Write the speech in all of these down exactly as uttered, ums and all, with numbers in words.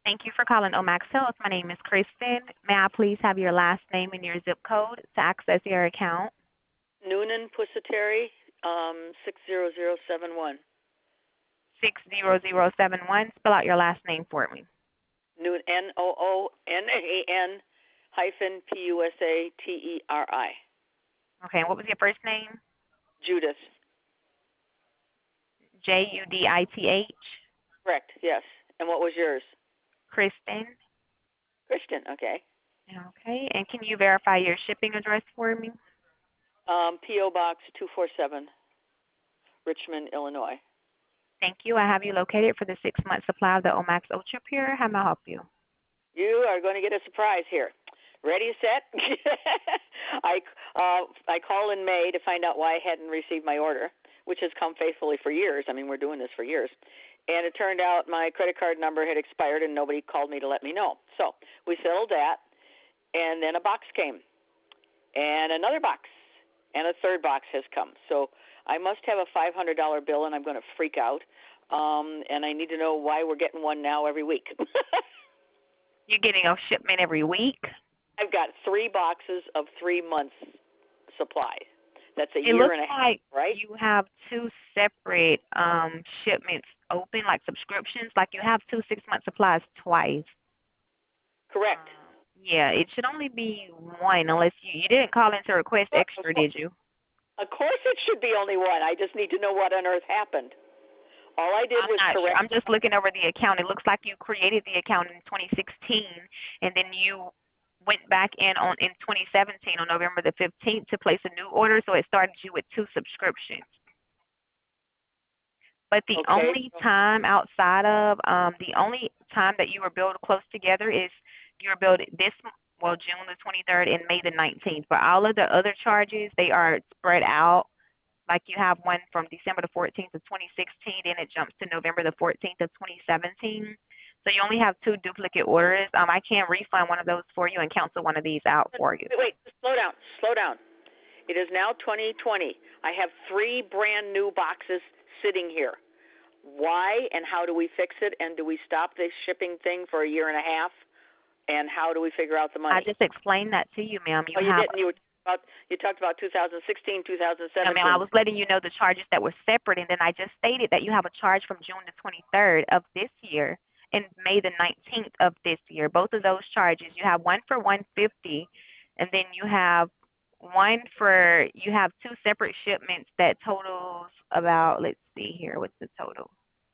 Thank you for calling Omax Health. My name is Kristen. May I please have your last name and your zip code to access your account? Noonan Pusateri, um, six zero zero seven one. six zero zero seven one. Spell out your last name for me. Noon, N O O N A N hyphen P U S A T E R I. Okay, and what was your first name? Judith. J U D I T H. Correct, yes. And what was yours? Kristen. Christian, okay. Okay, and can you verify your shipping address for me? Um, P O Box two four seven, Richmond, Illinois. Thank you. I have you located for the six-month supply of the Omax Ultra Pure. How may I help you? You are going to get a surprise here. Ready, set? I uh, I called in May to find out why I hadn't received my order, which has come faithfully for years. I mean, we're doing this for years. And it turned out my credit card number had expired and nobody called me to let me know. So we settled that, and then a box came, and another box, and a third box has come. So I must have a five hundred dollars bill, and I'm going to freak out. Um, and I need to know why we're getting one now every week. You're getting a shipment every week? I've got three boxes of three months supply. That's a It year looks and a half, like right? you have two separate um, shipments open, like subscriptions. Like you have two six-month supplies twice. Correct. Um, yeah, it should only be one unless you, you didn't call in to request Well, of extra, course, did you? of course it should be only one. I just need to know what on earth happened. All I did I'm was not sure. correct. I'm just looking over the account. It looks like you created the account in twenty sixteen, and then you went back in on in twenty seventeen on November the fifteenth to place a new order, so it started you with two subscriptions. But the Okay. only time outside of um, the only time that you were billed close together is you were billed this well June the twenty-third and May the nineteenth. But all of the other charges they are spread out. Like you have one from December the fourteenth of twenty sixteen, then it jumps to November the fourteenth of twenty seventeen. So you only have two duplicate orders. Um, I can refund one of those for you and cancel one of these out for you. Wait, wait, slow down, slow down. It is now twenty twenty. I have three brand new boxes sitting here. Why and how do we fix it? And do we stop this shipping thing for a year and a half? And how do we figure out the I money? just explained that to you, ma'am. You Oh, you have didn't. You were about you talked about two thousand sixteen, no, ma'am. I two thousand seventeen. was letting you know the charges that were separate, and then I just stated that you have a charge from June the twenty-third of this year and May the nineteenth of this year. Both of those charges, you have one for one hundred fifty dollars, and then you have one for you have two separate shipments that totals about. Let's see here, what's the total?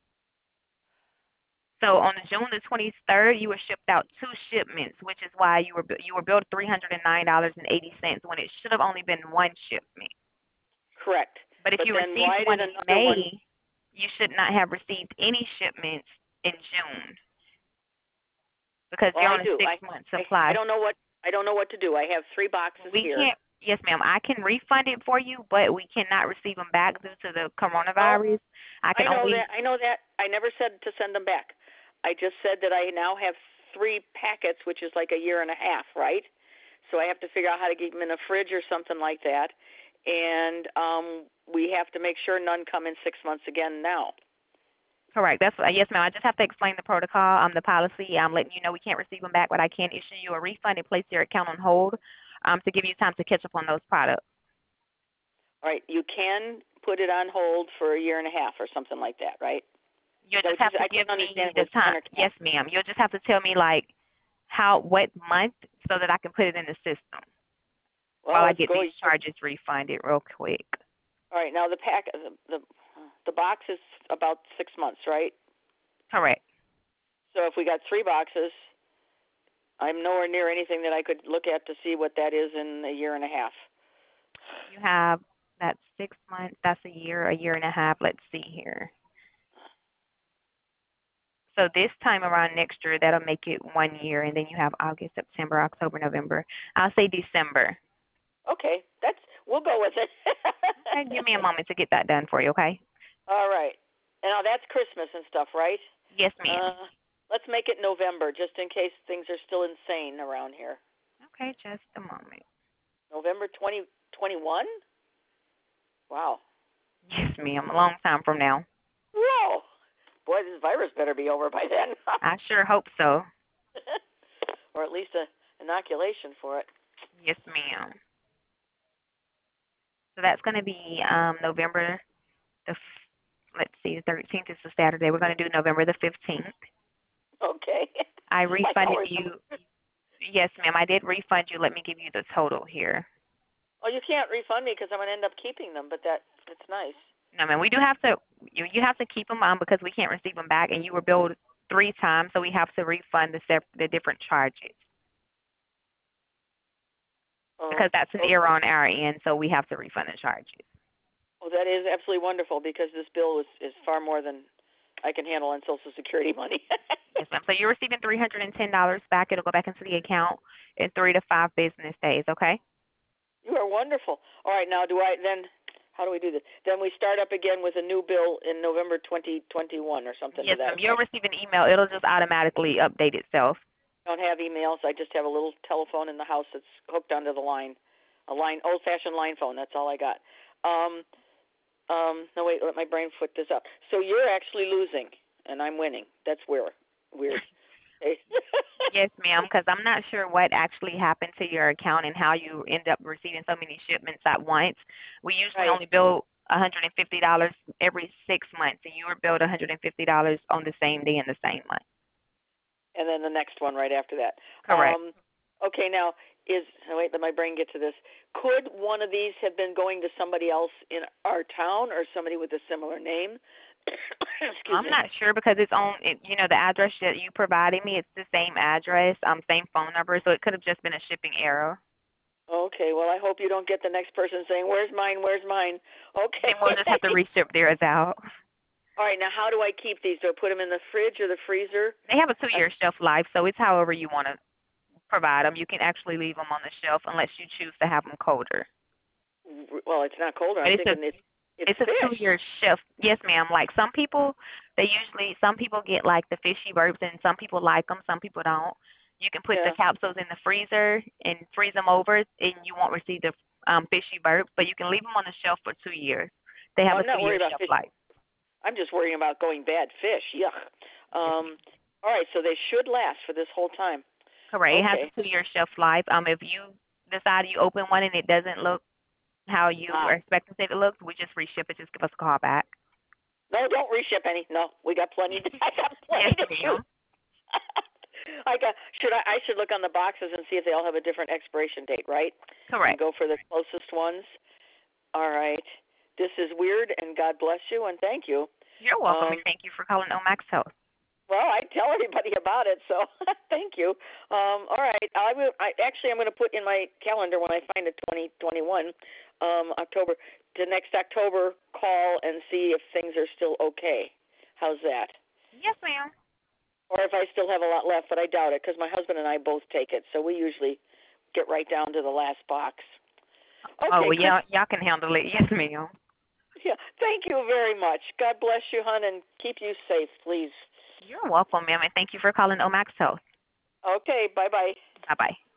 So on June the twenty-third, you were shipped out two shipments, which is why you were you were billed three hundred nine dollars and eighty cents when it should have only been one shipment. Correct. But if But you then received why did one in another one? May, you should not have received any shipments in June because Well, you're I on a do. six I, month I I supply. don't know what I don't know what to do. I have three boxes We here. can't. Yes, ma'am. I can refund it for you, but we cannot receive them back due to the No, coronavirus. I can I know only that. I know that. I never said to send them back. I just said that I now have three packets, which is like a year and a half, right? So I have to figure out how to keep them in a fridge or something like that. And um, we have to make sure none come in six months again now. correct. That's yes, ma'am. I just have to explain the protocol, um, the policy. I'm letting you know we can't receive them back, but I can issue you a refund and place your account on hold, um, to give you time to catch up on those products. All right, you can put it on hold for a year and a half or something like that, right? You'll That just what you have said? to I give couldn't understand me if it the was ten time. or twelve. Yes, ma'am. You'll just have to tell me like how what month so that I can put it in the system while Well, I let's get go. these charges refunded real quick. All right, now the pack, the the, the box is about six months, right? Correct. So if we got three boxes, I'm nowhere near anything that I could look at to see what that is in a year and a half. You have that's six months. That's a year, a year and a half. Let's see here. So this time around next year, that'll make it one year, and then you have August, September, October, November. I'll say December. Okay, that's we'll go with it. Okay, give me a moment to get that done for you, okay? All right. And now that's Christmas and stuff, right? Yes, ma'am. Uh, let's make it November, just in case things are still insane around here. Okay, just a moment. November twenty twenty-one? Wow. Yes, ma'am. A long time from now. Whoa. boy, this virus better be over by then. I sure hope so. Or at least a inoculation for it. Yes, ma'am. So that's going to be um, November the, f- let's see, the thirteenth is a Saturday. We're going to do November the fifteenth. Okay. I Like refunded always. you. Yes, ma'am. I did refund you. Let me give you the total here. Oh, you can't refund me because I'm going to end up keeping them, but that that's nice. No, ma'am. We do have to. You you have to keep them on because we can't receive them back, and you were billed three times, so we have to refund the sep- the different charges Oh, because that's an okay. error on our end, so we have to refund the charges. Well, that is absolutely wonderful because this bill is, is far more than I can handle on Social Security money. Yes, ma'am. So you're receiving three hundred and ten dollars back. It'll go back into the account in three to five business days. Okay. You are wonderful. All right, now do I then? How do we do this? Then we start up again with a new bill in November twenty twenty-one or something Yes, to that ma'am. You'll effect. receive an email. It'll just automatically update itself. I don't have emails. I just have a little telephone in the house that's hooked onto the line, a line, old-fashioned line phone. That's all I got. Um, um, no, wait, let my brain foot this up. So you're actually losing, and I'm winning. That's weird. Weird. Yes, ma'am, because I'm not sure what actually happened to your account and how you end up receiving so many shipments at once. We usually Right. only bill one hundred fifty dollars every six months, and you were billed one hundred fifty dollars on the same day in the same month. And then the next one right after that. Correct. Um, okay, now is oh, wait, let my brain get to this. Could one of these have been going to somebody else in our town or somebody with a similar name? Excuse I'm me. not sure because it's on, it, you know, the address that you provided me, it's the same address, um, same phone number, so it could have just been a shipping error. Okay, well, I hope you don't get the next person saying, "Where's mine? Where's mine?" Okay. Then we'll just have to reship theirs out. All right, now how do I keep these? Do I put them in the fridge or the freezer? They have a two-year shelf life, so it's however you want to provide them. You can actually leave them on the shelf unless you choose to have them colder. Well, it's not colder. But I'm it's a thinking it's it's, it's a fish. two-year shelf. Yes, ma'am. Like some people, they usually some people get like the fishy burps, and some people like them, some people don't. You can put Yeah. the capsules in the freezer and freeze them over, and you won't receive the um, fishy burps. But you can leave them on the shelf for two years. They have Well, a I'm not two-year worried about shelf fish. life. I'm just worrying about going bad fish. Yuck. Yes, Um. All right, so they should last for this whole time. correct. It has Okay. a two-year shelf life. Um, if you decide you open one and it doesn't look how you Ah. are expecting it to look, we just reship it. Just give us a call back. No, don't reship any. No, we got plenty. To, I got plenty Yes, to ma'am. choose. I got. Should I? I should look on the boxes and see if they all have a different expiration date, right? And Correct. go for the closest ones. All right. This is weird, and God bless you, and thank you. You're welcome, Um, and thank you for calling Omax Health. Well, I tell everybody about it, so thank you. Um, all right, I will. I actually I'm going to put in my calendar when I find a twenty twenty-one um, October to next October call and see if things are still okay. How's that? Yes, ma'am. Or if I still have a lot left, but I doubt it because my husband and I both take it, so we usually get right down to the last box. Okay, Oh, well, Chris, y'all, y'all can handle it. Yes, ma'am. yeah, thank you very much. God bless you, hon, and keep you safe, please. You're welcome, ma'am, and thank you for calling Omax Health. Okay, bye bye. Bye-bye.